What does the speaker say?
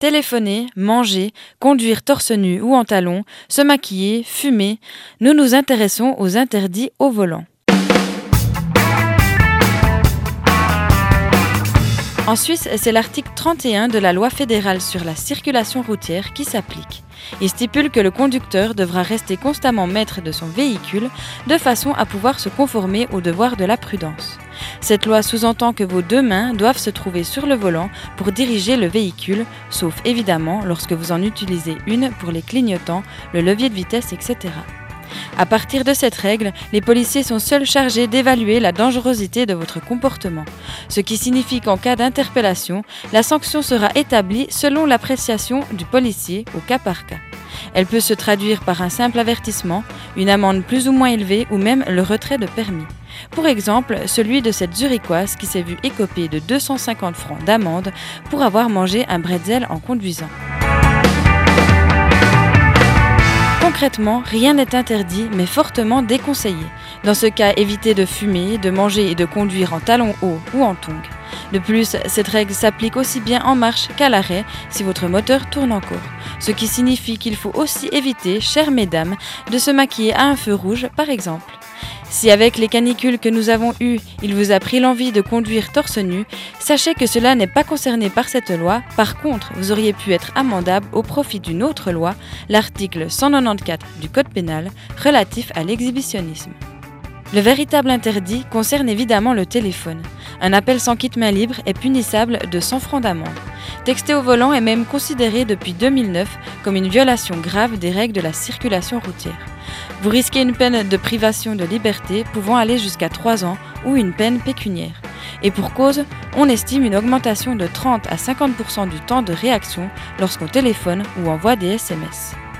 Téléphoner, manger, conduire torse nu ou en talons, se maquiller, fumer, nous nous intéressons aux interdits au volant. En Suisse, c'est l'article 31 de la loi fédérale sur la circulation routière qui s'applique. Il stipule que le conducteur devra rester constamment maître de son véhicule de façon à pouvoir se conformer au devoir de la prudence. Cette loi sous-entend que vos deux mains doivent se trouver sur le volant pour diriger le véhicule, sauf évidemment lorsque vous en utilisez une pour les clignotants, le levier de vitesse, etc. À partir de cette règle, les policiers sont seuls chargés d'évaluer la dangerosité de votre comportement, ce qui signifie qu'en cas d'interpellation, la sanction sera établie selon l'appréciation du policier au cas par cas. Elle peut se traduire par un simple avertissement, une amende plus ou moins élevée ou même le retrait de permis. Pour exemple, celui de cette Zurichoise qui s'est vue écoper de 250 francs d'amende pour avoir mangé un bretzel en conduisant. Concrètement, rien n'est interdit, mais fortement déconseillé. Dans ce cas, évitez de fumer, de manger et de conduire en talons hauts ou en tongs. De plus, cette règle s'applique aussi bien en marche qu'à l'arrêt si votre moteur tourne encore. Ce qui signifie qu'il faut aussi éviter, chères mesdames, de se maquiller à un feu rouge, par exemple. Si avec les canicules que nous avons eues, il vous a pris l'envie de conduire torse nu, sachez que cela n'est pas concerné par cette loi. Par contre, vous auriez pu être amendable au profit d'une autre loi, l'article 194 du Code pénal, relatif à l'exhibitionnisme. Le véritable interdit concerne évidemment le téléphone. Un appel sans kit main libre est punissable de 100 francs d'amende. Texter au volant est même considéré depuis 2009 comme une violation grave des règles de la circulation routière. Vous risquez une peine de privation de liberté pouvant aller jusqu'à 3 ans ou une peine pécuniaire. Et pour cause, on estime une augmentation de 30 à 50% du temps de réaction lorsqu'on téléphone ou envoie des SMS.